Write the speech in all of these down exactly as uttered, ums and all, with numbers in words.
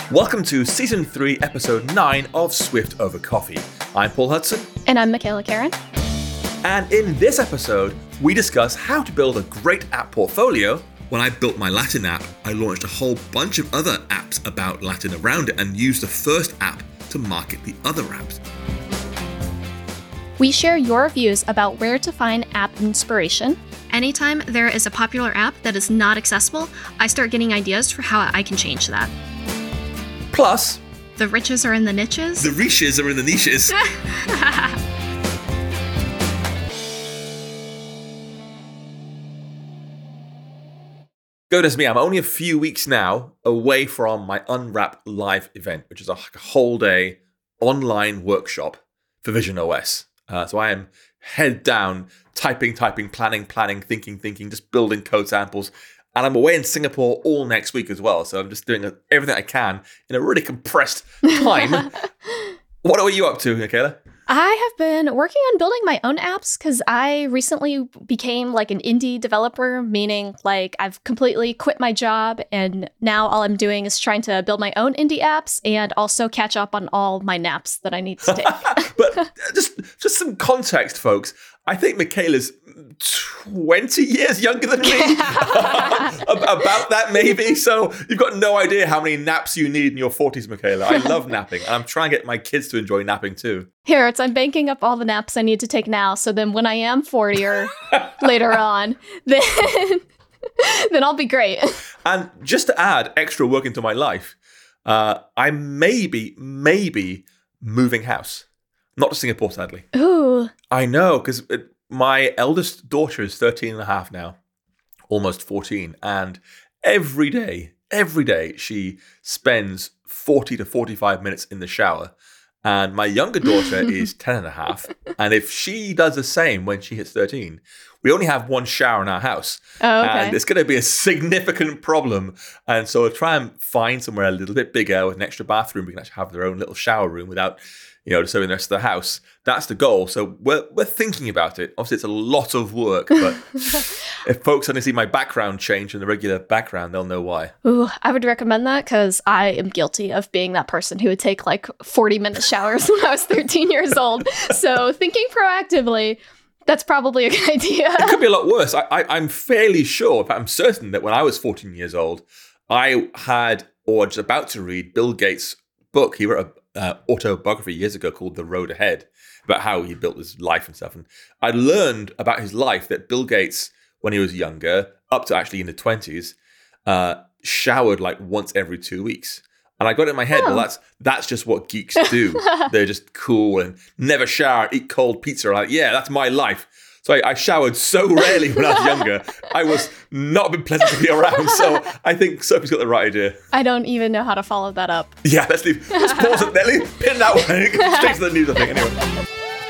Welcome to Season three, Episode nine of Swift Over Coffee. I'm Paul Hudson. And I'm Michaela Karen. And in this episode, we discuss how to build a great app portfolio. When I built my Latin app, I launched a whole bunch of other apps about Latin around it and used the first app to market the other apps. We share your views about where to find app inspiration. Anytime there is a popular app that is not accessible, I start getting ideas for how I can change that. Plus, the riches are in the niches. The riches are in the niches. Goodness me, I'm only a few weeks now away from my Unwrap Live event, which is a, like a whole day online workshop for Vision O S. Uh, so I am head down, typing, typing, planning, planning, thinking, thinking, just building code samples. And I'm away in Singapore all next week as well. So I'm just doing everything I can in a really compressed time. What are you up to, Michaela? I have been working on building my own apps because I recently became like an indie developer, meaning like I've completely quit my job and now all I'm doing is trying to build my own indie apps and also catch up on all my naps that I need to take. But just just some context, folks. I think Michaela's twenty years younger than me. About that, maybe. So you've got no idea how many naps you need in your forties, Michaela. I love napping, and I'm trying to get my kids to enjoy napping too. Here, it's I'm banking up all the naps I need to take now, so then when I am forty or later on, then, then I'll be great. And just to add extra work into my life, uh, I may be, maybe moving house. Not to Singapore, sadly. Ooh. I know, because my eldest daughter is thirteen and a half now, almost fourteen. And every day, every day, she spends forty to forty-five minutes in the shower. And my younger daughter is ten and a half. And if she does the same when she hits thirteen, we only have one shower in our house. Oh, okay. And it's going to be a significant problem. And so we'll try and find somewhere a little bit bigger with an extra bathroom. We can actually have their own little shower room without, you know, disturbing the rest of the house. That's the goal. So we're we're thinking about it. Obviously, it's a lot of work, but if folks only see my background change in the regular background, they'll know why. Ooh, I would recommend that because I am guilty of being that person who would take like forty minute showers when I was thirteen years old. So thinking proactively, that's probably a good idea. It could be a lot worse. I, I, I'm fairly sure, in fact, I'm certain that when I was fourteen years old, I had, or was about to read Bill Gates' book. He wrote a Uh, autobiography years ago called The Road Ahead, about how he built his life and stuff. And I learned about his life that Bill Gates, when he was younger, up to actually in the twenties, uh, showered like once every two weeks. And I got it in my head, oh. well, that's that's just what geeks do. They're just cool and never shower, eat cold pizza. I'm like, yeah, that's my life. So I, I showered so rarely when I was younger. I was not been pleasant to be around. So I think Sophie's got the right idea. I don't even know how to follow that up. Yeah, let's leave. Let's pause it. Let's leave, pin that one. Straight to the news, I think. Anyway.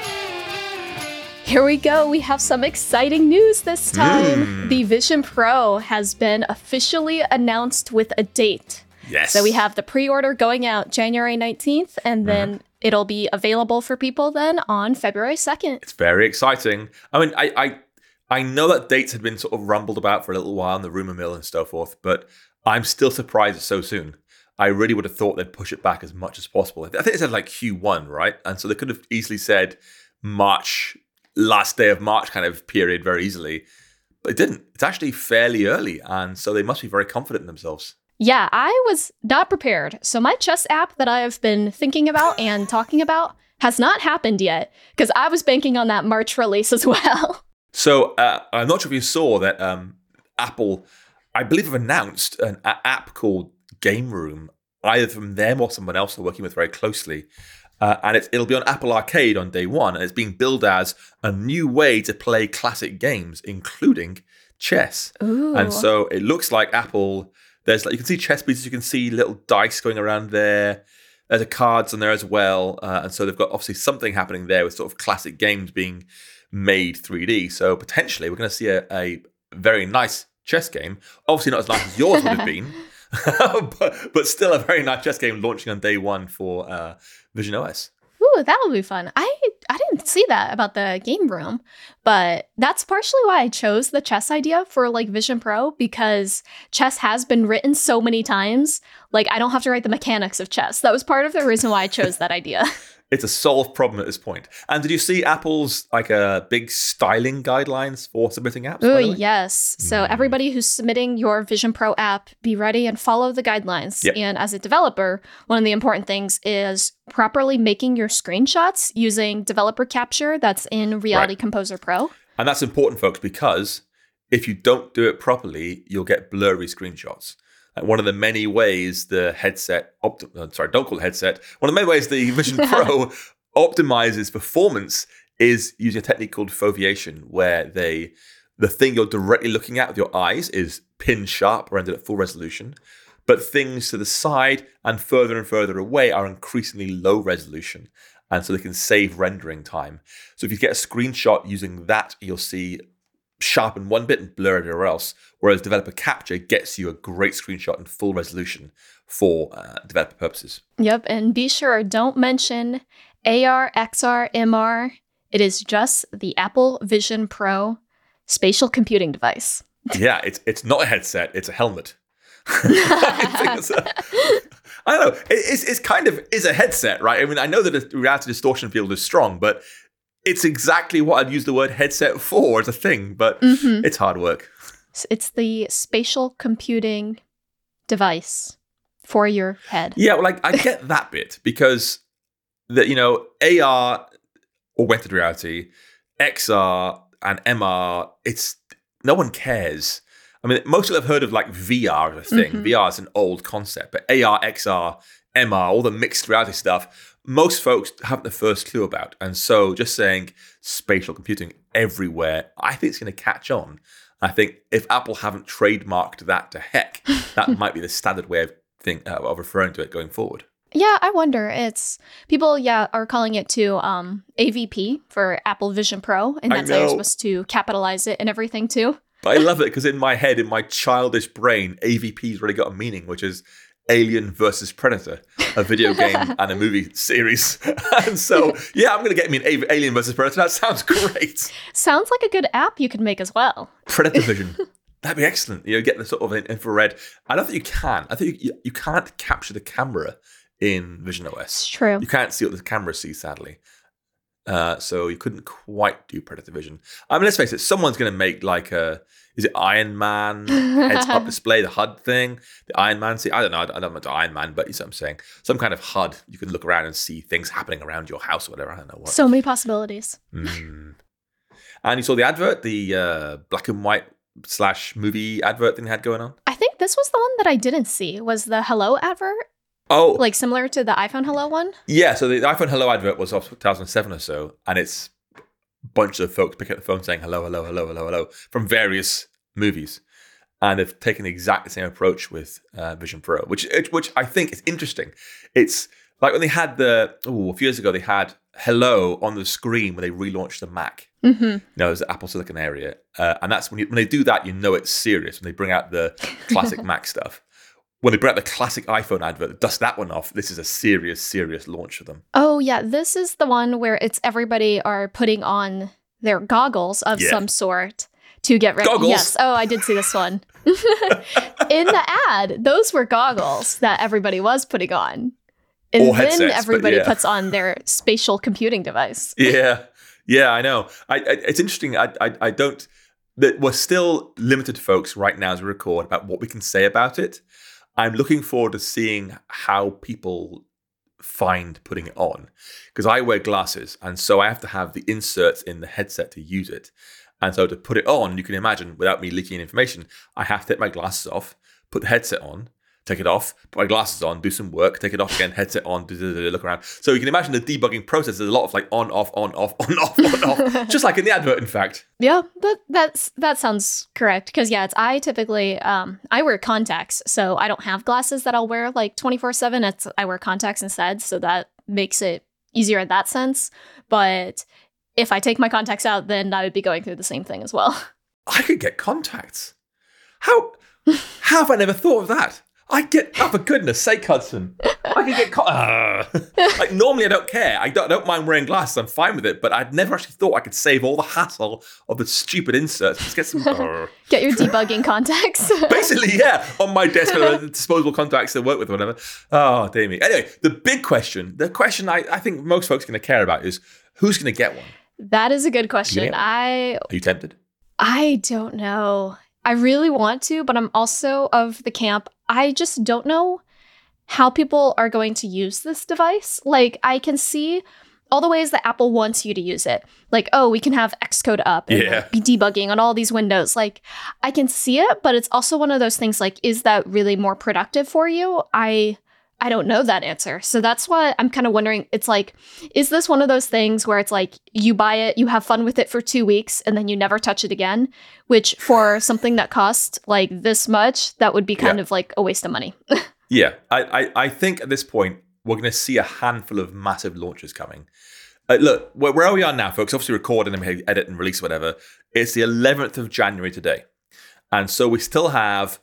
Here we go. We have some exciting news this time. Mm. The Vision Pro has been officially announced with a date. Yes. So we have the pre-order going out January nineteenth, and then mm. it'll be available for people then on February second. It's very exciting. I mean, I, I I know that dates had been sort of rumbled about for a little while in the rumor mill and so forth, but I'm still surprised it's so soon. I really would have thought they'd push it back as much as possible. I think it said like Q one, right? And so they could have easily said March, last day of March kind of period very easily. But it didn't. It's actually fairly early, and so they must be very confident in themselves. Yeah, I was not prepared. So my chess app that I have been thinking about and talking about has not happened yet because I was banking on that March release as well. So uh, I'm not sure if you saw that um, Apple, I believe, have announced an a- app called Game Room, either from them or someone else they're working with very closely. Uh, and it's, it'll be on Apple Arcade on day one. And it's being billed as a new way to play classic games, including chess. Ooh. And so it looks like Apple... There's like you can see chess pieces, you can see little dice going around there. There's a cards on there as well, uh, and so they've got obviously something happening there with sort of classic games being made three D. So potentially we're going to see a, a very nice chess game. Obviously not as nice as yours would have been, but, but still a very nice chess game launching on day one for uh, Vision O S. Ooh, that will be fun. I I didn't see that about the game room, but that's partially why I chose the chess idea for like Vision Pro, because chess has been written so many times. Like I don't have to write the mechanics of chess. That was part of the reason why I chose that idea. It's a solved problem at this point. And did you see Apple's like a uh, big styling guidelines for submitting apps? Oh, yes. So Mm. everybody who's submitting your Vision Pro app, be ready and follow the guidelines. Yep. And as a developer, one of the important things is properly making your screenshots using developer capture that's in Reality Right. Composer Pro. And that's important, folks, because if you don't do it properly, you'll get blurry screenshots. Like one of the many ways the headset, opti- uh, sorry, don't call it headset. One of the many ways the Vision Pro optimizes performance is using a technique called foveation, where they the thing you're directly looking at with your eyes is pin sharp, rendered at full resolution, but things to the side and further and further away are increasingly low resolution, and so they can save rendering time. So if you get a screenshot using that, you'll see sharpen one bit and blur it everywhere else, whereas developer capture gets you a great screenshot in full resolution for uh, developer purposes. Yep. And be sure, don't mention A R, X R, M R. It is just the Apple Vision Pro spatial computing device. Yeah, it's it's not a headset, it's a helmet. I, think it's a, I don't know. It, it's, it's kind of is a headset, right? I mean, I know that the reality distortion field is strong, but it's exactly what I'd use the word headset for as a thing, but Mhm. it's hard work. It's the spatial computing device for your head. Yeah, well, like, I get that bit because, the, you know, A R, augmented reality, X R, and M R, it's no one cares. I mean, most people have heard of like V R as a thing. Mhm. V R is an old concept, but A R, X R, M R, all the mixed reality stuff, most folks haven't the first clue about. And so just saying spatial computing everywhere, I think it's going to catch on. I think if Apple haven't trademarked that to heck, that might be the standard way of, think, uh, of referring to it going forward. Yeah, I wonder. It's people, yeah, are calling it to um, A V P for Apple Vision Pro, and I that's how you're know. supposed to capitalize it and everything too. But I love it because in my head, in my childish brain, A V P's really got a meaning, which is Alien versus Predator, a video game and a movie series. And so, yeah, I'm going to get me an A- Alien versus Predator. That sounds great. Sounds like a good app you could make as well. Predator vision. That'd be excellent. You know, get the sort of infrared. I don't think you can. I think you, you can't capture the camera in Vision O S. It's true. You can't see what the camera sees, sadly. Uh, so you couldn't quite do Predator vision. I mean, let's face it, someone's going to make like a, is it Iron Man heads-up display, the H U D thing? The Iron Man, see, I don't know, I don't know about Iron Man, but you see what I'm saying. Some kind of H U D, you can look around and see things happening around your house or whatever, I don't know what. So many possibilities. Mm. And you saw the advert, the uh, black and white slash movie advert thing they had going on? I think this was the one that I didn't see. Was the Hello advert Oh, like similar to the iPhone Hello one? yeah, so the iPhone Hello advert was off two thousand seven or so, and it's a bunch of folks picking up the phone saying hello, hello, hello, hello, hello, from various movies. And they've taken the exact same approach with uh, Vision Pro, which which I think is interesting. It's like when they had the, oh, a few years ago, they had hello on the screen when they relaunched the Mac. Mm-hmm. You know, it's the Apple Silicon area. Uh, and that's when, you, when they do that, you know it's serious. When they bring out the classic Mac stuff. When they bring out the classic iPhone advert, dust that one off, this is a serious, serious launch for them. Oh, yeah. This is the one where it's everybody are putting on their goggles of Yeah. some sort to get ready. Goggles? Yes. Oh, I did see this one. In the ad, those were goggles that everybody was putting on. And Or then headsets, but everybody yeah. puts on their spatial computing device. Yeah, yeah, I know. I, I it's interesting. I, I, I don't. That we're still limited, folks, right now as we record about what we can say about it. I'm looking forward to seeing how people find putting it on, because I wear glasses, and so I have to have the inserts in the headset to use it. And so to put it on, you can imagine, without me leaking information, I have to take my glasses off, put the headset on, take it off, put my glasses on, do some work, take it off again, headset on, do, do, do, look around. So you can imagine the debugging process. There's a lot of like on, off, on, off, on, off, on, off, just like in the advert, in fact. Yeah, that that's that sounds correct. Because yeah, it's I typically um I wear contacts, so I don't have glasses that I'll wear like twenty-four seven. It's I wear contacts instead, so that makes it easier in that sense. But if I take my contacts out, then I would be going through the same thing as well. I could get contacts. How, how have I never thought of that? I get, oh, for goodness sake, Hudson. I can get caught. Uh. Like normally I don't care. I don't, I don't mind wearing glasses. I'm fine with it. But I'd never actually thought I could save all the hassle of the stupid inserts. Just get some. Uh. Get your debugging contacts. Basically, yeah. On my desk, are the disposable contacts to work with, or whatever. Oh, dear me. Anyway, the big question, the question I, I think most folks are going to care about is who's going to get one? That is a good question. Yeah. I Are you tempted? I don't know. I really want to, but I'm also of the camp. I just don't know how people are going to use this device. Like, I can see all the ways that Apple wants you to use it. Like, oh, we can have Xcode up and Yeah. like, be debugging on all these windows. Like, I can see it, but it's also one of those things like, is that really more productive for you? I I don't know that answer. So that's why I'm kind of wondering, it's like, is this one of those things where it's like, you buy it, you have fun with it for two weeks, and then you never touch it again? Which for something that costs like this much, that would be kind Yeah. of like a waste of money. Yeah, I, I, I think at this point, we're going to see a handful of massive launches coming. Uh, look, where, where we are now, folks, obviously recording and we edit and release whatever, it's the eleventh of January today. And so we still have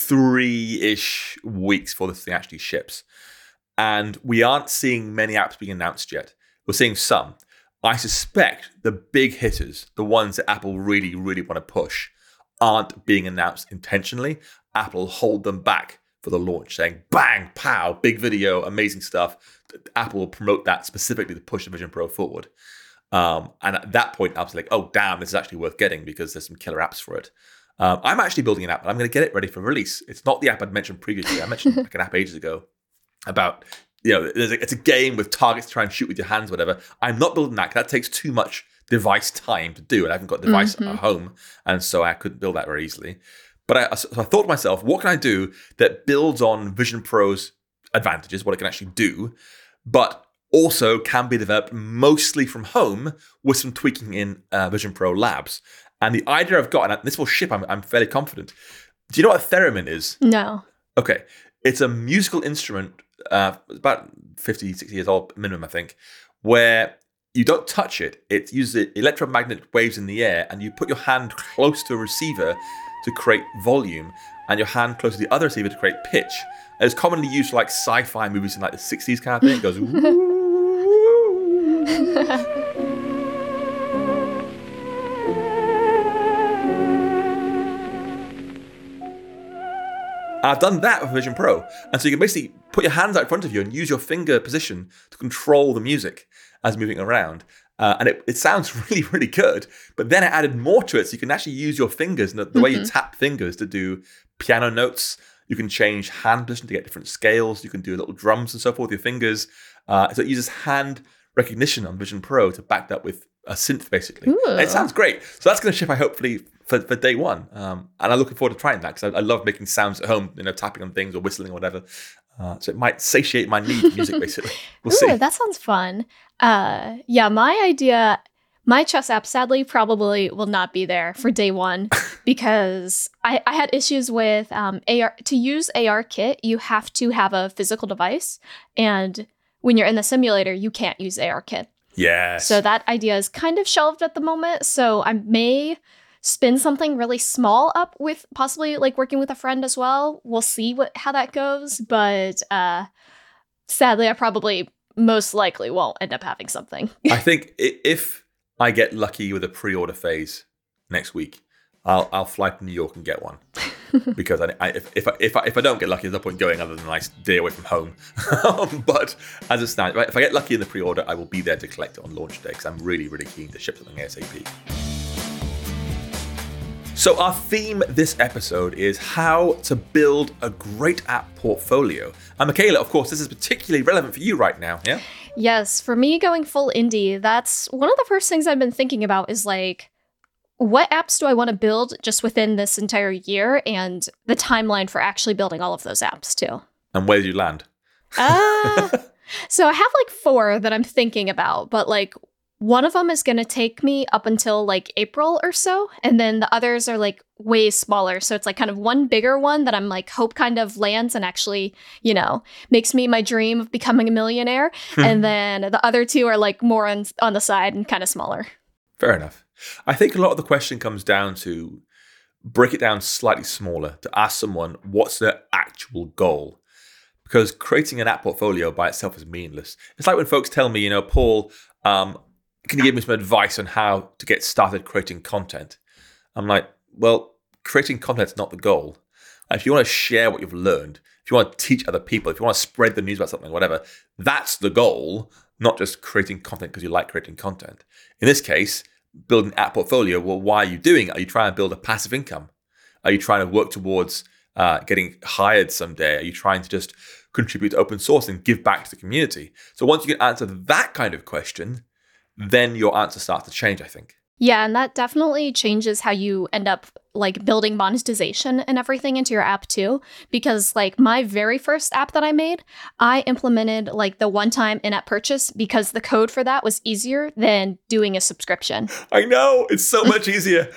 three-ish weeks before this thing actually ships. And we aren't seeing many apps being announced yet. We're seeing some. I suspect the big hitters, the ones that Apple really, really want to push, aren't being announced intentionally. Apple hold them back for the launch, saying, bang, pow, big video, amazing stuff. Apple will promote that specifically to push the Vision Pro forward. Um, and at that point, Apple's like, oh, damn, this is actually worth getting because there's some killer apps for it. Um, I'm actually building an app, and I'm going to get it ready for release. It's not the app I'd mentioned previously. I mentioned like an app ages ago about, you know, there's a, it's a game with targets to try and shoot with your hands, whatever. I'm not building that because that takes too much device time to do, and I haven't got a device Mm-hmm. at home, and so I couldn't build that very easily. But I, so I thought to myself, what can I do that builds on Vision Pro's advantages, what it can actually do, but also can be developed mostly from home with some tweaking in uh, Vision Pro Labs. And the idea I've got, and this will ship, I'm, I'm fairly confident. Do you know what a theremin is? No. Okay. It's a musical instrument, uh, about fifty, sixty years old minimum, I think, where you don't touch it. It uses electromagnetic waves in the air, and you put your hand close to a receiver to create volume, and your hand close to the other receiver to create pitch. And it's commonly used for like sci-fi movies in like the sixties kind of thing. It goes, woo. I've done that with Vision Pro. And so you can basically put your hands out in front of you and use your finger position to control the music as moving around. Uh, and it, it sounds really, really good. But then I added more to it. So you can actually use your fingers and the, the mm-hmm. way you tap fingers to do piano notes. You can change hand position to get different scales. You can do little drums and so forth with your fingers. Uh, so it uses hand recognition on Vision Pro to back that up with a synth, basically. And it sounds great. So that's going to ship, I hopefully, for, for day one. Um, and I'm looking forward to trying that because I, I love making sounds at home, you know, tapping on things or whistling or whatever. Uh, so it might satiate my need for music, basically. We'll Ooh, see. That sounds fun. Uh, yeah, my idea, my chess app sadly probably will not be there for day one because I, I had issues with um, A R. To use ARKit, you have to have a physical device. And when you're in the simulator, you can't use ARKit. Yes. So that idea is kind of shelved at the moment. So I may spin something really small up with possibly like working with a friend as well. We'll see what how that goes. But uh, sadly, I probably most likely won't end up having something. I think if I get lucky with a pre-order phase next week, I'll I'll fly to New York and get one. Because I, I, if if I, if I if I don't get lucky, there's no point going other than a nice day away from home. But as it stands, if I get lucky in the pre-order, I will be there to collect it on launch day because I'm really really keen to ship something ASAP. So our theme this episode is how to build a great app portfolio. And Michaela, of course, this is particularly relevant for you right now, yeah? Yes, for me going full indie, that's one of the first things I've been thinking about is like, what apps do I want to build just within this entire year and the timeline for actually building all of those apps too. And where did you land? Uh, so I have like four that I'm thinking about, but like one of them is going to take me up until like April or so. And then the others are like way smaller. So it's like kind of one bigger one that I'm like hope kind of lands and actually, you know, makes me my dream of becoming a millionaire. And then the other two are like more on, on the side and kind of smaller. Fair enough. I think a lot of the question comes down to break it down slightly smaller to ask someone what's their actual goal. because creating an app portfolio by itself is meaningless. It's like when folks tell me, you know, Paul, um, can you give me some advice on how to get started creating content? I'm like, well, creating content is not the goal. If you want to share what you've learned, if you want to teach other people, if you want to spread the news about something, whatever, that's the goal, not just creating content because you like creating content. In this case, building an app portfolio, well, why are you doing it? Are you trying to build a passive income? Are you trying to work towards uh, getting hired someday? Are you trying to just contribute to open source and give back to the community? So once you can answer that kind of question, then your answer starts to change, I think. Yeah, and that definitely changes how you end up like building monetization and everything into your app too. Because like my very first app that I made, I implemented like the one-time in-app purchase because the code for that was easier than doing a subscription. I know, it's so much easier.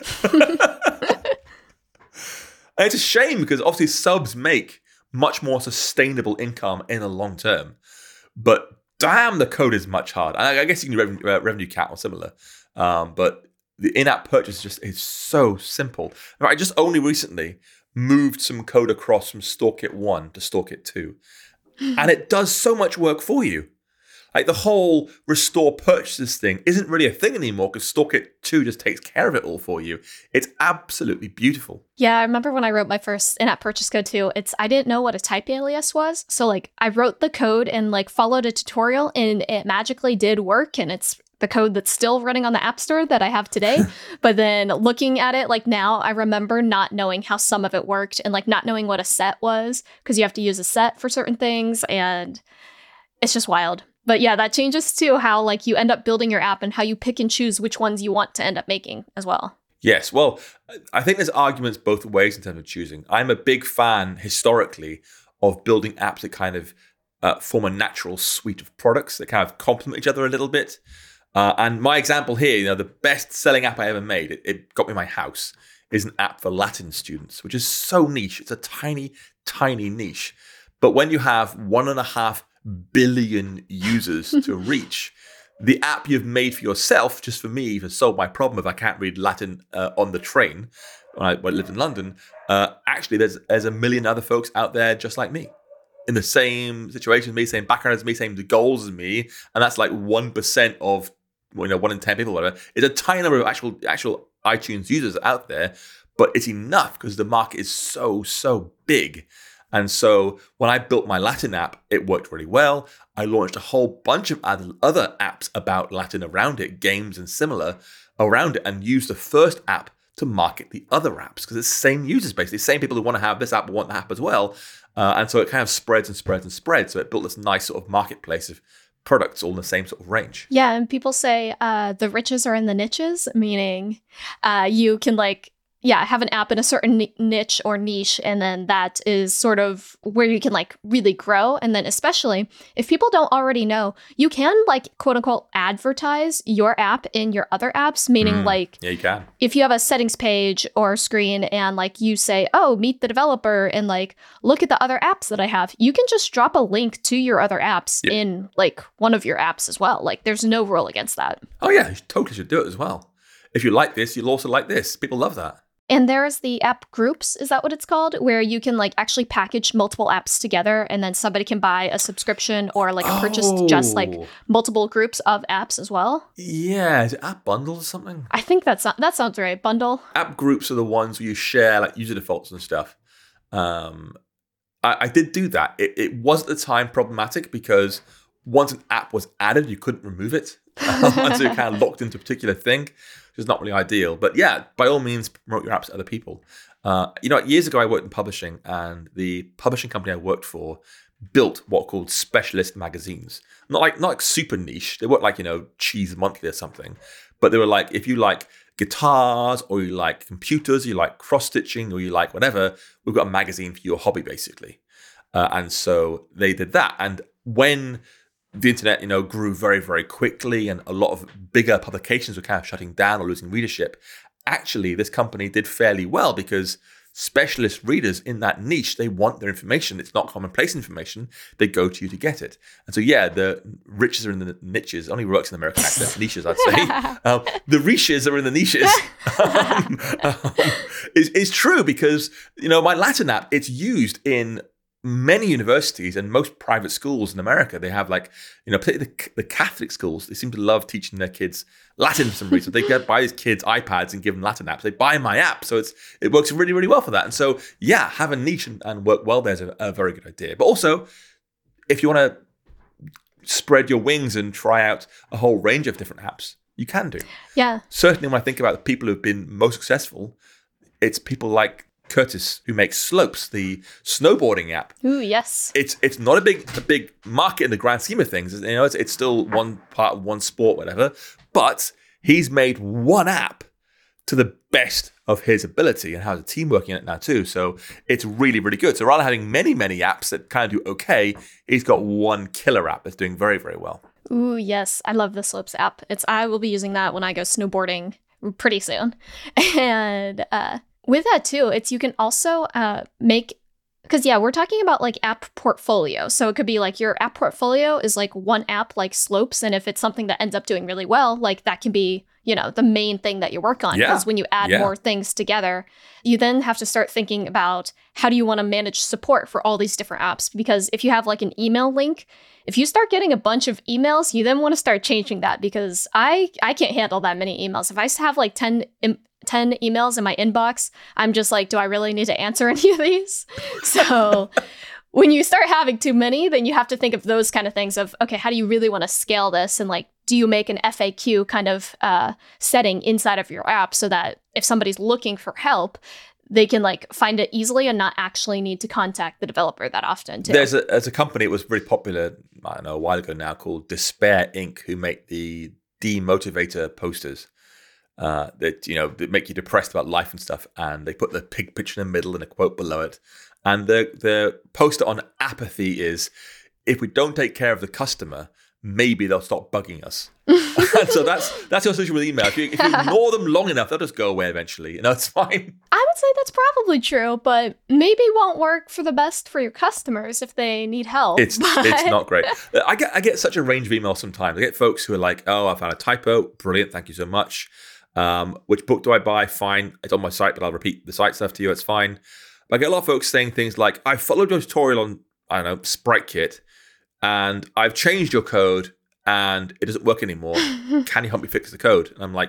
And it's a shame because obviously subs make much more sustainable income in the long term. But damn, the code is much harder. I, I guess you can do revenue, uh, revenue cap or similar. Um, but the in-app purchase just is so simple. I just only recently moved some code across from StoreKit one to StoreKit two. And it does so much work for you. Like the whole restore purchases thing isn't really a thing anymore because StoreKit two just takes care of it all for you. It's absolutely beautiful. Yeah, I remember when I wrote my first in-app purchase code too, it's I didn't know what a type alias was. So like I wrote the code and like followed a tutorial and it magically did work, and it's the code that's still running on the App Store that I have today. But then looking at it like now, I remember not knowing how some of it worked and like not knowing what a set was because you have to use a set for certain things, and it's just wild. But yeah, that changes too how like you end up building your app and how you pick and choose which ones you want to end up making as well. Yes, well, I think there's arguments both ways in terms of choosing. I'm a big fan historically of building apps that kind of uh, form a natural suite of products that kind of complement each other a little bit. Uh, and my example here, you know, the best-selling app I ever made, it, it got me my house, is an app for Latin students, which is so niche. It's a tiny, tiny niche. But when you have one and a half billion users to reach, the app you've made for yourself, just for me, to solve my problem if I can't read Latin uh, on the train when I, when I lived in London, uh, actually there's there's a million other folks out there just like me, in the same situation as me, same background as me, same goals as me, and that's like one percent of, you know, one in ten people, whatever. It's a tiny number of actual actual iTunes users out there, but it's enough because the market is so, so big. And so when I built my Latin app, it worked really well. I launched a whole bunch of other apps about Latin around it, games and similar around it, and used the first app to market the other apps because it's the same users, basically. The same people who want to have this app want the app as well. Uh, and so it kind of spreads and spreads and spreads. So it built this nice sort of marketplace of products all in the same sort of range. Yeah, and people say uh, the riches are in the niches, meaning uh, you can like, yeah, have an app in a certain ni- niche or niche, and then that is sort of where you can like really grow. And then especially if people don't already know, you can like quote unquote advertise your app in your other apps, meaning mm, like yeah, you can. If you have a settings page or screen and like you say, oh, meet the developer and like look at the other apps that I have, you can just drop a link to your other apps yep. in like one of your apps as well. Like there's no rule against that. Oh yeah, you totally should do it as well. If you like this, you'll also like this. People love that. And there's the app groups, is that what it's called? Where you can like actually package multiple apps together and then somebody can buy a subscription or like a purchase oh. just like multiple groups of apps as well. Yeah, is it app bundle or something? I think that's that sounds right. Bundle. App groups are the ones where you share like user defaults and stuff. Um, I, I did do that. It, it was at the time problematic because once an app was added, you couldn't remove it. And so you're kind of locked into a particular thing, which is not really ideal. But yeah, by all means, promote your apps to other people. Uh, you know, years ago, I worked in publishing, and the publishing company I worked for built what were called specialist magazines. Not like not like super niche. They weren't like, you know, Cheese Monthly or something. But they were like, if you like guitars or you like computers, you like cross-stitching or you like whatever, we've got a magazine for your hobby, basically. Uh, and so they did that. And when the internet, you know, grew very, very quickly and a lot of bigger publications were kind of shutting down or losing readership, actually, this company did fairly well because specialist readers in that niche, they want their information. It's not commonplace information. They go to you to get it. And so, yeah, the riches are in the niches. Only works in American accent. Niches, I'd say. um, the riches are in the niches. um, um, it's, it's true because, you know, my Latin app, it's used in many universities and most private schools in America, they have like, you know, particularly the, the Catholic schools, they seem to love teaching their kids Latin for some reason. They get buy these kids iPads and give them Latin apps. They buy my app. So it's it works really, really well for that. And so, yeah, have a niche and, and work well there is a, a very good idea. But also, if you want to spread your wings and try out a whole range of different apps, you can do. Yeah. Certainly when I think about the people who've been most successful, it's people like Curtis, who makes Slopes, the snowboarding app. Ooh, yes. It's it's not a big a big market in the grand scheme of things. You know, it's, it's still one part of one sport, whatever. But he's made one app to the best of his ability and has a team working on it now too. So it's really, really good. So rather than having many, many apps that kind of do okay, he's got one killer app that's doing very, very well. Ooh, yes. I love the Slopes app. It's I will be using that when I go snowboarding pretty soon. And uh with that too, it's you can also uh, make, because yeah, we're talking about like app portfolio. So it could be like your app portfolio is like one app like Slopes. And if it's something that ends up doing really well, like that can be, you know, the main thing that you work on. Because Yeah. when you add Yeah. more things together, you then have to start thinking about how do you want to manage support for all these different apps? Because if you have like an email link, if you start getting a bunch of emails, you then want to start changing that because I, I can't handle that many emails. If I have like ten im- ten emails in my inbox, I'm just like, do I really need to answer any of these? So when you start having too many, then you have to think of those kind of things of, okay, how do you really want to scale this? And like, do you make an F A Q kind of uh, setting inside of your app so that if somebody's looking for help, they can like find it easily and not actually need to contact the developer that often too. There's a, there's a company that was really popular, I don't know, a while ago now called Despair Incorporated, who make the demotivator posters. Uh, that you know that make you depressed about life and stuff, and they put the pig picture in the middle and a quote below it. And the the poster on apathy is, if we don't take care of the customer, maybe they'll stop bugging us. And so that's that's your social with email. If you, if you ignore them long enough, they'll just go away eventually. You know, it's fine. I would say that's probably true, but maybe won't work for the best for your customers if they need help. It's but... it's not great. I get I get such a range of emails sometimes. I get folks who are like, "Oh, I found a typo. Brilliant, thank you so much. Um, which book do I buy? Fine. It's on my site, but I'll repeat the site stuff to you. It's fine." But I get a lot of folks saying things like, "I followed your tutorial on, I don't know, SpriteKit, and I've changed your code and it doesn't work anymore. Can you help me fix the code?" And I'm like,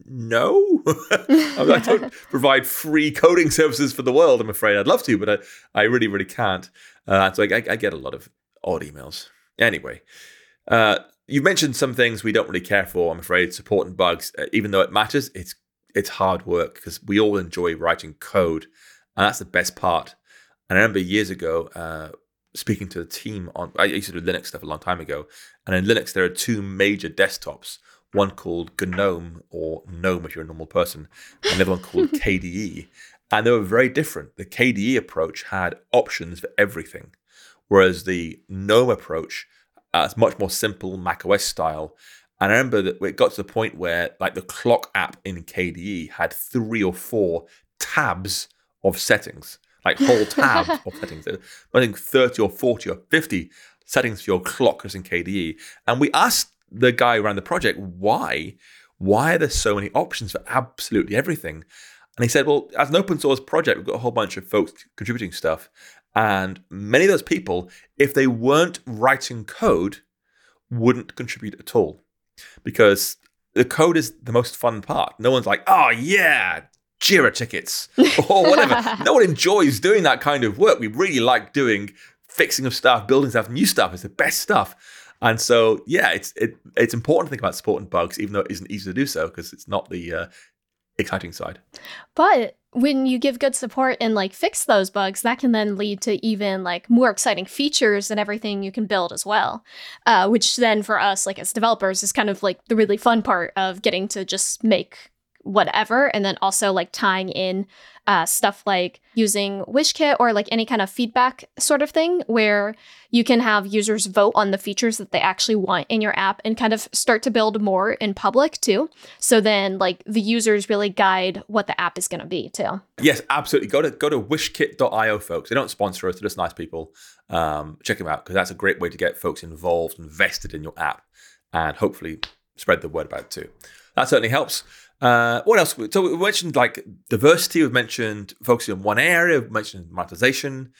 no. I, mean, I don't provide free coding services for the world, I'm afraid. I'd love to, but I, I really, really can't. Uh, so I, I get a lot of odd emails. Anyway, uh, you mentioned some things we don't really care for, I'm afraid, support and bugs. Uh, even though it matters, it's it's hard work because we all enjoy writing code, and that's the best part. And I remember years ago uh, speaking to a team on, I used to do Linux stuff a long time ago, and in Linux there are two major desktops, one called GNOME, or GNOME if you're a normal person, and the other one called K D E. And they were very different. The K D E approach had options for everything, whereas the GNOME approach Uh, it's much more simple, macOS style. And I remember that it got to the point where like the clock app in K D E had three or four tabs of settings, like whole tabs of settings. I think thirty or forty or fifty settings for your clock is in K D E. And we asked the guy who ran the project, why? Why are there so many options for absolutely everything? And he said, well, as an open source project, we've got a whole bunch of folks contributing stuff. And many of those people, if they weren't writing code, wouldn't contribute at all. Because the code is the most fun part. No one's like, oh yeah, Jira tickets or whatever. No one enjoys doing that kind of work. We really like doing fixing of stuff, building stuff, new stuff is the best stuff. And so, yeah, it's it, it's important to think about support and bugs, even though it isn't easy to do so because it's not the uh, exciting side. But when you give good support and like fix those bugs, that can then lead to even like more exciting features and everything you can build as well. Uh, which then for us, like as developers, is kind of like the really fun part of getting to just make whatever, and then also like tying in uh, stuff like using WishKit or like any kind of feedback sort of thing where you can have users vote on the features that they actually want in your app and kind of start to build more in public too. So then like the users really guide what the app is going to be too. Yes, absolutely. Go to go to wishkit dot io, folks. They don't sponsor us. They're just nice people. Um, check them out because that's a great way to get folks involved, invested in your app, and hopefully spread the word about it too. That certainly helps. Uh, what else? So we mentioned like diversity. We've mentioned focusing on one area. We've mentioned monetization.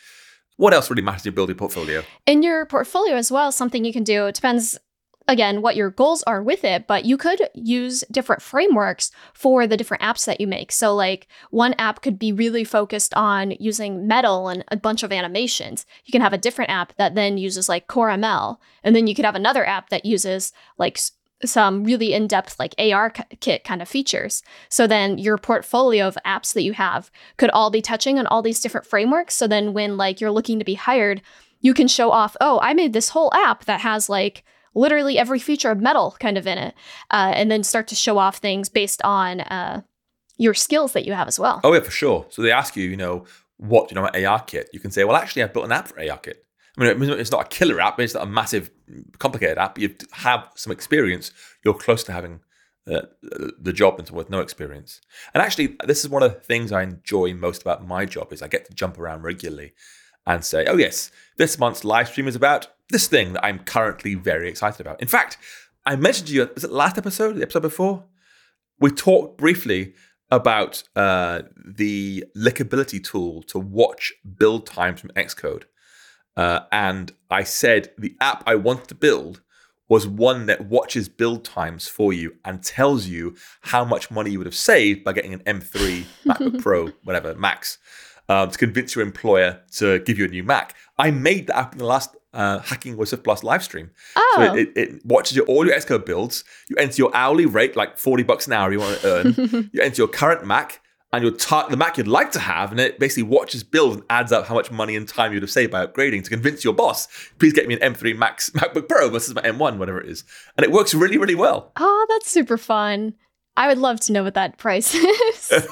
What else really matters in your building portfolio? In your portfolio as well, something you can do, it depends, again, what your goals are with it, but you could use different frameworks for the different apps that you make. So like one app could be really focused on using Metal and a bunch of animations. You can have a different app that then uses like Core M L. And then you could have another app that uses like some really in-depth like A R kit kind of features. So then your portfolio of apps that you have could all be touching on all these different frameworks. So then when like you're looking to be hired, you can show off, oh, I made this whole app that has like literally every feature of Metal kind of in it. Uh, and then start to show off things based on uh, your skills that you have as well. Oh yeah, for sure. So they ask you, you know, what do you know about A R Kit? You can say, well, actually, I've built an app for A R Kit. I mean, it's not a killer app, it's not a massive, complicated app. You have some experience. You're close to having uh, the job than someone with no experience. And actually, this is one of the things I enjoy most about my job is I get to jump around regularly and say, oh yes, this month's live stream is about this thing that I'm currently very excited about. In fact, I mentioned to you, was it last episode, the episode before? We talked briefly about uh, the lickability tool to watch build times from Xcode. Uh, and I said the app I wanted to build was one that watches build times for you and tells you how much money you would have saved by getting an M three MacBook Pro, whatever, Max, um, to convince your employer to give you a new Mac. I made that app in the last uh, Hacking with Swift Plus live stream. Oh. So it, it, it watches your, all your Xcode builds. You enter your hourly rate, like forty bucks an hour you want to earn. You enter your current Mac and your tar- the Mac you'd like to have, and it basically watches builds and adds up how much money and time you'd have saved by upgrading to convince your boss, please get me an M three Max MacBook Pro versus my M one, whatever it is. And it works really, really well. Oh, that's super fun. I would love to know what that price is.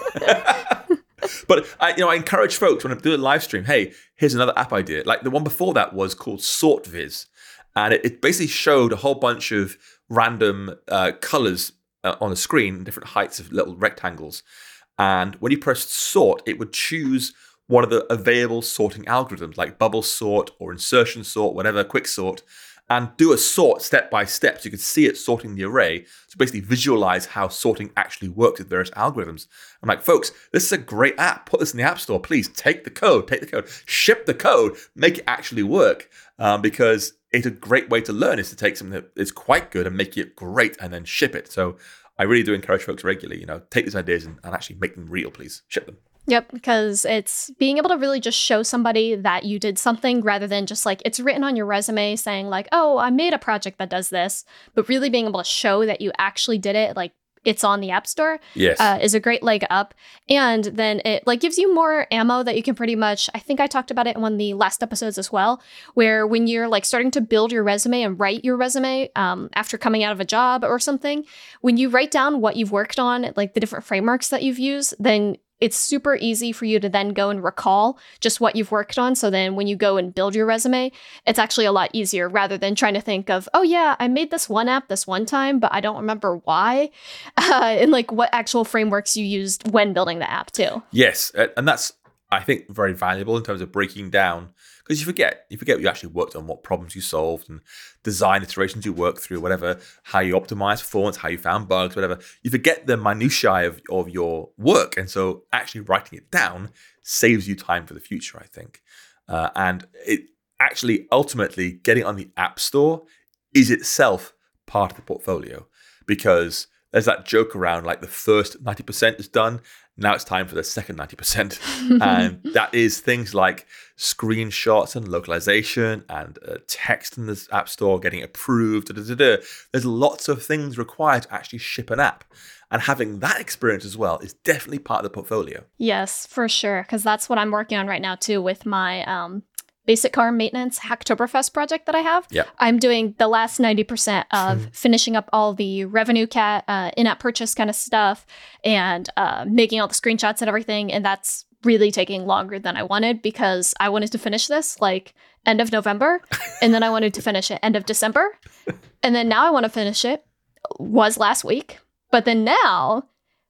But I, you know, I encourage folks when I do a live stream, hey, here's another app idea. Like the one before that was called SortViz. And it, it basically showed a whole bunch of random uh, colors uh, on the screen, different heights of little rectangles. And when you pressed sort, it would choose one of the available sorting algorithms like bubble sort or insertion sort, whatever, quick sort, and do a sort step by step. So you could see it sorting the array to basically visualize how sorting actually works with various algorithms. I'm like, folks, this is a great app. Put this in the App Store. Please take the code, take the code, ship the code, make it actually work. Um, because it's a great way to learn is to take something that is quite good and make it great and then ship it. So I really do encourage folks regularly, you know, take these ideas and, and actually make them real, please. Ship them. Yep, because it's being able to really just show somebody that you did something rather than just like it's written on your resume saying like, oh, I made a project that does this, but really being able to show that you actually did it, like it's on the App Store, yes, uh, is a great leg up. And then it like gives you more ammo that you can pretty much, I think I talked about it in one of the last episodes as well, where when you're like starting to build your resume and write your resume um, after coming out of a job or something, when you write down what you've worked on, like the different frameworks that you've used, then it's super easy for you to then go and recall just what you've worked on. So then when you go and build your resume, it's actually a lot easier rather than trying to think of, oh yeah, I made this one app this one time, but I don't remember why. Uh, and like what actual frameworks you used when building the app too. Yes. And that's, I think, very valuable in terms of breaking down. Because you forget, you forget what you actually worked on, what problems you solved, and design iterations you worked through, whatever, how you optimized performance, how you found bugs, whatever. You forget the minutiae of, of your work. And so actually writing it down saves you time for the future, I think. Uh, and it actually, ultimately, getting on the App Store is itself part of the portfolio. Because there's that joke around, like the first ninety percent is done. Now it's time for the second ninety percent. And that is things like screenshots and localization and uh, text in the App Store getting approved. Da, da, da, da. There's lots of things required to actually ship an app. And having that experience as well is definitely part of the portfolio. Yes, for sure. Because that's what I'm working on right now too with my um, basic car maintenance Hacktoberfest project that I have. Yeah. I'm doing the last ninety percent of finishing up all the revenue cat uh, in-app purchase kind of stuff and uh, making all the screenshots and everything. And that's really taking longer than I wanted because I wanted to finish this like end of November. And then I wanted to finish it end of December. And then now I want to finish it was last week. But then now,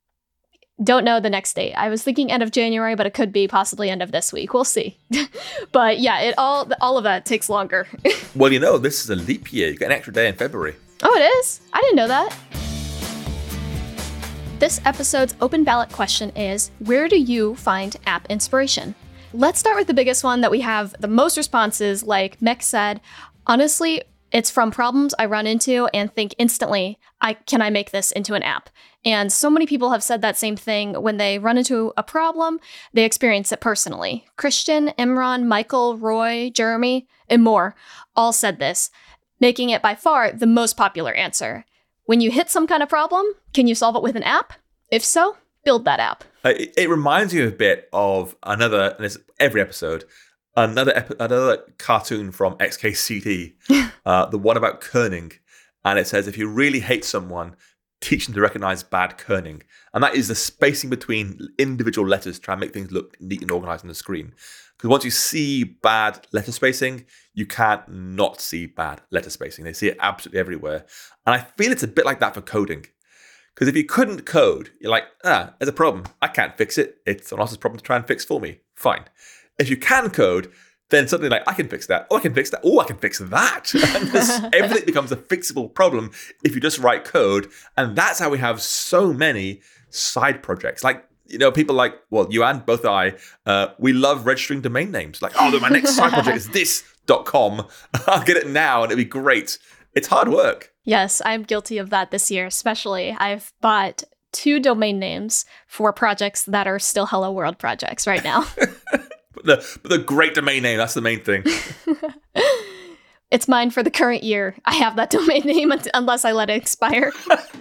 don't know the next date. I was thinking end of January, but it could be possibly end of this week. We'll see. But yeah, it all all of that takes longer. Well, you know, this is a leap year. You get an extra day in February. Oh, it is? I didn't know that. This episode's open ballot question is, where do you find app inspiration? Let's start with the biggest one that we have the most responses. Like Mech said, honestly, it's from problems I run into and think instantly, I can I make this into an app? And so many people have said that same thing when they run into a problem, they experience it personally. Christian, Imran, Michael, Roy, Jeremy, and more all said this, making it by far the most popular answer. When you hit some kind of problem, can you solve it with an app? If so, build that app. It, it reminds you a bit of another, and it's every episode, another epi- another cartoon from X K C D, uh, the one about kerning. And it says, if you really hate someone, teach them to recognize bad kerning. And that is the spacing between individual letters to try and make things look neat and organized on the screen. Because once you see bad letter spacing, you can't not see bad letter spacing. They see it absolutely everywhere. And I feel it's a bit like that for coding. Because if you couldn't code, you're like, ah, there's a problem. I can't fix it. It's someone else's problem to try and fix for me. Fine. If you can code, then suddenly like, I can fix that. Oh, I can fix that. Oh, I can fix that. And this, everything becomes a fixable problem if you just write code. And that's how we have so many side projects. Like, you know, people like, well, you and both I, uh, we love registering domain names. Like, oh, my next side project is this dot com. I'll get it now and it'll be great. It's hard work. Yes, I'm guilty of that this year, especially. I've bought two domain names for projects that are still Hello World projects right now. But the, but the great domain name, that's the main thing. It's mine for the current year. I have that domain name unless I let it expire.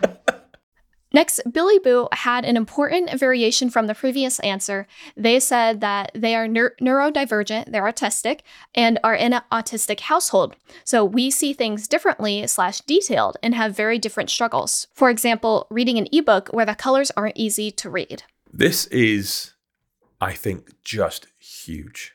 Next, Billy Boo had an important variation from the previous answer. They said that they are neur- neurodivergent, they're autistic, and are in an autistic household. So we see things differently slash detailed and have very different struggles. For example, reading an ebook where the colors aren't easy to read. This is, I think, just huge.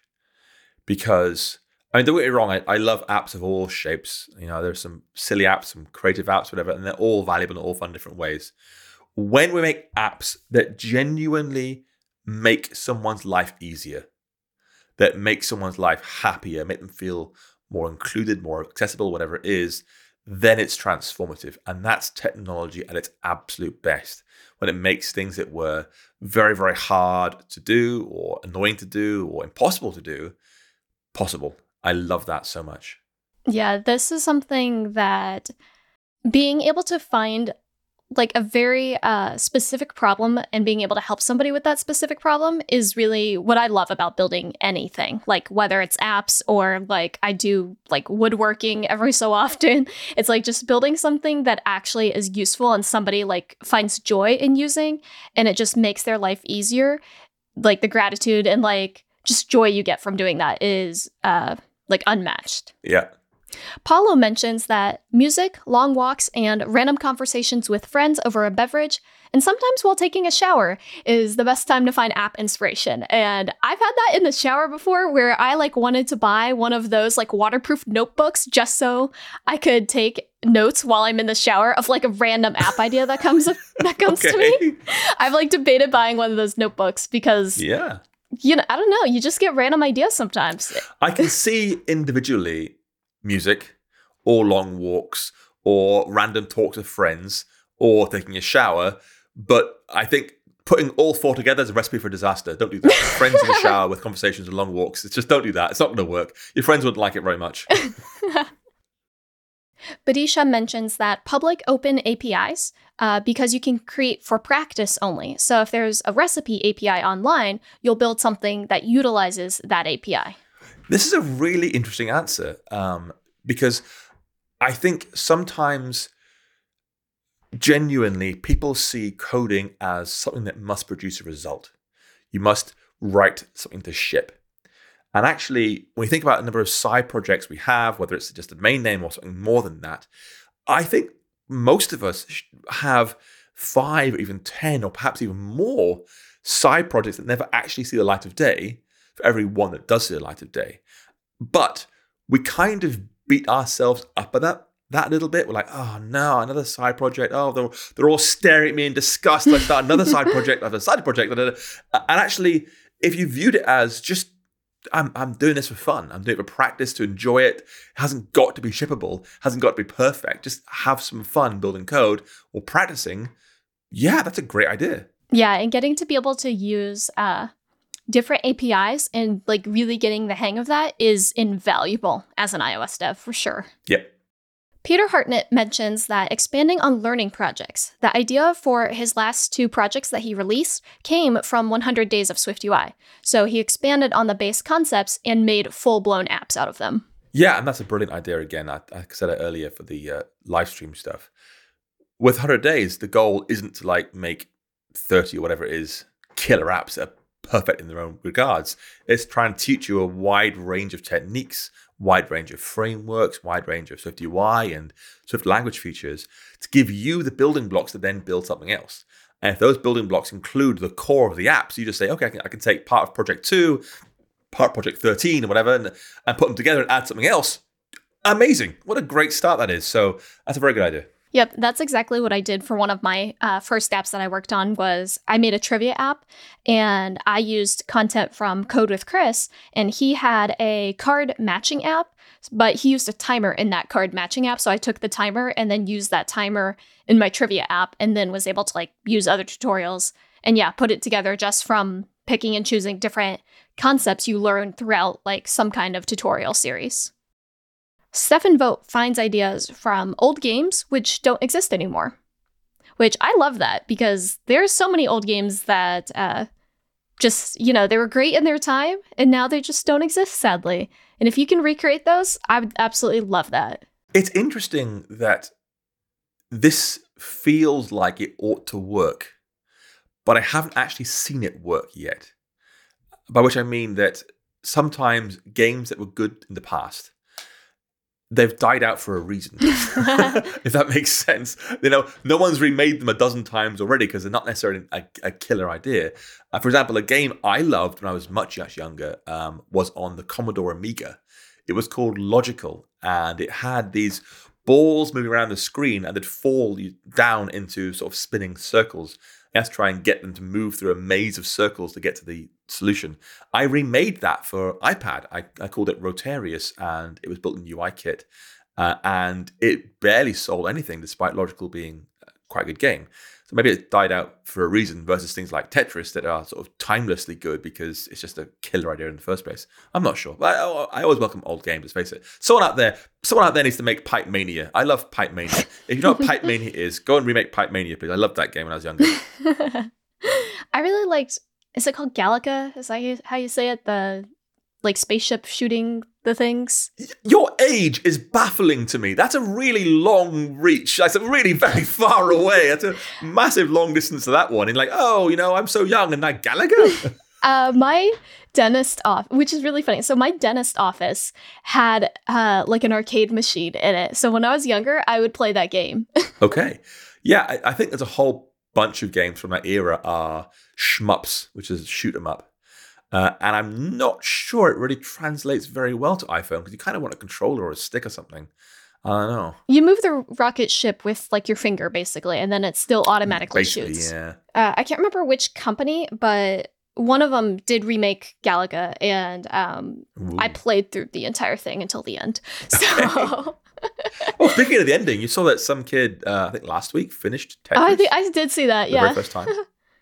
Because, I mean, don't get me wrong, I, I love apps of all shapes. You know, there's some silly apps, some creative apps, whatever, and they're all valuable and all fun in different ways. When we make apps that genuinely make someone's life easier, that make someone's life happier, make them feel more included, more accessible, whatever it is, then it's transformative. And that's technology at its absolute best. When it makes things that were very, very hard to do or annoying to do or impossible to do, possible. I love that so much. Yeah, this is something that being able to find like a very uh, specific problem and being able to help somebody with that specific problem is really what I love about building anything. Like whether it's apps or like I do like woodworking every so often. It's like just building something that actually is useful and somebody like finds joy in using and it just makes their life easier. Like the gratitude and like just joy you get from doing that is uh, like unmatched. Yeah. Paulo mentions that music, long walks, and random conversations with friends over a beverage, and sometimes while taking a shower, is the best time to find app inspiration. And I've had that in the shower before where I like wanted to buy one of those like waterproof notebooks just so I could take notes while I'm in the shower of like a random app idea that comes that comes okay. to me. I've like debated buying one of those notebooks because yeah. You know, I don't know, you just get random ideas sometimes. I can see individually music or long walks or random talks with friends or taking a shower. But I think putting all four together is a recipe for disaster. Don't do that. Friends in the shower with conversations and long walks. It's just don't do that. It's not going to work. Your friends wouldn't like it very much. Badisha mentions that public open A P Is, uh, because you can create for practice only. So if there's a recipe A P I online, you'll build something that utilizes that A P I. This is a really interesting answer um, because I think sometimes genuinely people see coding as something that must produce a result. You must write something to ship. And actually, when you think about the number of side projects we have, whether it's just a domain name or something more than that, I think most of us have five or even ten or perhaps even more side projects that never actually see the light of day for every one that does see the light of day. But we kind of beat ourselves up at that, that little bit. We're like, oh no, another side project. Oh, they're, they're all staring at me in disgust. Let's start another side project, another side project. And actually, if you viewed it as just, I'm I'm doing this for fun. I'm doing it for practice, to enjoy it. It hasn't got to be shippable. Hasn't got to be perfect. Just have some fun building code or practicing. Yeah, that's a great idea. Yeah, and getting to be able to use uh, different A P Is and like really getting the hang of that is invaluable as an iOS dev for sure. Yep. Peter Hartnett mentions that expanding on learning projects, the idea for his last two projects that he released came from one hundred Days of SwiftUI. So he expanded on the base concepts and made full-blown apps out of them. Yeah, and that's a brilliant idea again. I, I said it earlier for the uh, live stream stuff. With one hundred Days, the goal isn't to like make thirty or whatever it is killer apps that are perfect in their own regards. It's trying to teach you a wide range of techniques, wide range of frameworks, wide range of SwiftUI and Swift language features to give you the building blocks to then build something else. And if those building blocks include the core of the app, so you just say, okay, I can, I can take part of project two, part of project thirteen or whatever, and, and put them together and add something else. Amazing. What a great start that is. So that's a very good idea. Yep, that's exactly what I did for one of my uh, first apps that I worked on. Was I made a trivia app, and I used content from Code with Chris, and he had a card matching app, but he used a timer in that card matching app. So I took the timer and then used that timer in my trivia app, and then was able to like use other tutorials and yeah, put it together just from picking and choosing different concepts you learn throughout like some kind of tutorial series. Stefan Vogt finds ideas from old games which don't exist anymore, which I love that because there's so many old games that uh, just, you know, they were great in their time and now they just don't exist, sadly. And if you can recreate those, I would absolutely love that. It's interesting that this feels like it ought to work, but I haven't actually seen it work yet. By which I mean that sometimes games that were good in the past, they've died out for a reason, if that makes sense. You know, no one's remade them a dozen times already because they're not necessarily a, a killer idea. Uh, for example, a game I loved when I was much, much younger um, was on the Commodore Amiga. It was called Logical, and it had these balls moving around the screen and they'd fall down into sort of spinning circles. You have to try and get them to move through a maze of circles to get to the solution. I remade that for iPad. I, I called it Rotarius, and it was built in U I Kit. Uh, and it barely sold anything, despite Logical being quite a good game. So maybe it died out for a reason versus things like Tetris that are sort of timelessly good because it's just a killer idea in the first place. I'm not sure. But I, I always welcome old games, let's face it. Someone out there, someone out there needs to make Pipe Mania. I love Pipe Mania. If you know what Pipe Mania is, go and remake Pipe Mania, please. I loved that game when I was younger. I really liked, is it called Galaga? Is that how you say it? The like spaceship shooting the things? Your age is baffling to me. That's a really long reach. That's a really very far away. That's a massive long distance to that one. And like, oh, you know, I'm so young and like Galaga? uh, my dentist office, which is really funny. So my dentist office had uh, like an arcade machine in it. So when I was younger, I would play that game. Okay. Yeah, I, I think there's a whole bunch of games from that era are shmups, which is shoot 'em up. Uh, and I'm not sure it really translates very well to iPhone because you kind of want a controller or a stick or something. I don't know. You move the rocket ship with like your finger basically, and then it still automatically Basically, shoots. Yeah. Uh, I can't remember which company, but one of them did remake Galaga, and um, I played through the entire thing until the end. So. Well, speaking of the ending, you saw that some kid, uh, I think last week, finished Tetris. Oh, I, think I did see that, for yeah. the very first time.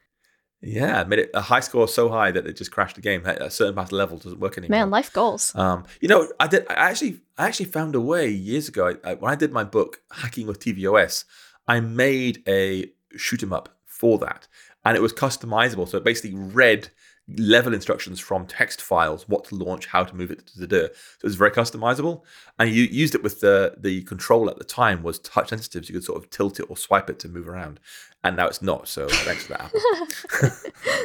Yeah, made it a high score so high that it just crashed the game. A certain past level doesn't work anymore. Man, life goals. Um, you know, I did. I actually, I actually found a way years ago. I, I, when I did my book, Hacking with T V O S, I made a shoot 'em up for that, and it was customizable. So it basically read level instructions from text files, what to launch, how to move it to the. So it was very customizable, and you used it with the the control at the time was touch sensitive, so you could sort of tilt it or swipe it to move around. And now it's not, so thanks for that, Apple.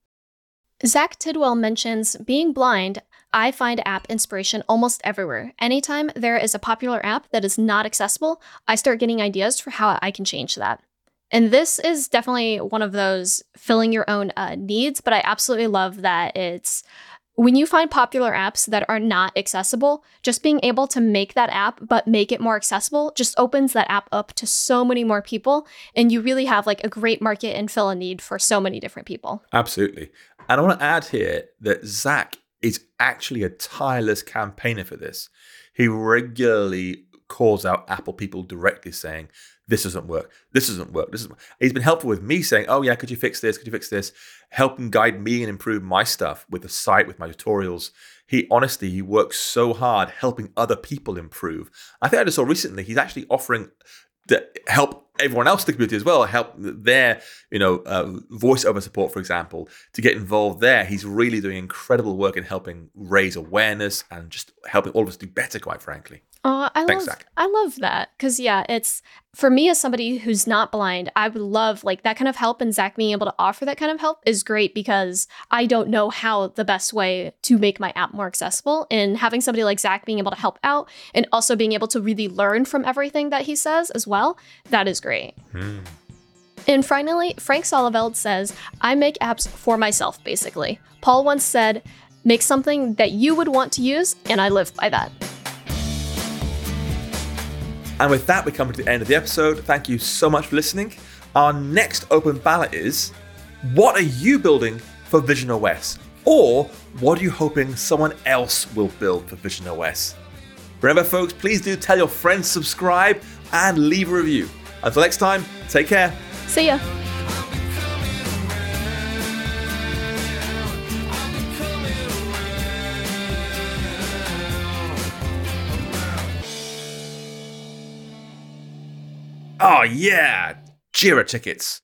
Zach Tidwell mentions, being blind, I find app inspiration almost everywhere. Anytime there is a popular app that is not accessible, I start getting ideas for how I can change that. And this is definitely one of those filling your own uh, needs, but I absolutely love that it's when you find popular apps that are not accessible, just being able to make that app, but make it more accessible, just opens that app up to so many more people. And you really have like a great market and fill a need for so many different people. Absolutely. And I want to add here that Zach is actually a tireless campaigner for this. He regularly calls out Apple people directly saying, this doesn't work, this doesn't work, this isn't. He's been helpful with me saying, oh yeah, could you fix this, could you fix this? Helping guide me and improve my stuff with the site, with my tutorials. He honestly, he works so hard helping other people improve. I think I just saw recently, he's actually offering to help everyone else in the community as well, help their, you know, uh, voiceover support, for example, to get involved there. He's really doing incredible work in helping raise awareness and just helping all of us do better, quite frankly. Oh, I Thanks, love Zach. I love that because yeah, it's for me as somebody who's not blind. I would love like that kind of help, and Zach being able to offer that kind of help is great because I don't know how the best way to make my app more accessible. And having somebody like Zach being able to help out and also being able to really learn from everything that he says as well, that is great. Hmm. And finally, Frank Soliveld says, "I make apps for myself, basically. Paul once said, make something that you would want to use, and I live by that." And with that, we come to the end of the episode. Thank you so much for listening. Our next open ballot is, what are you building for visionOS? Or what are you hoping someone else will build for visionOS? Remember, folks, please do tell your friends, subscribe, and leave a review. Until next time, take care. See ya. Oh yeah, Jira tickets.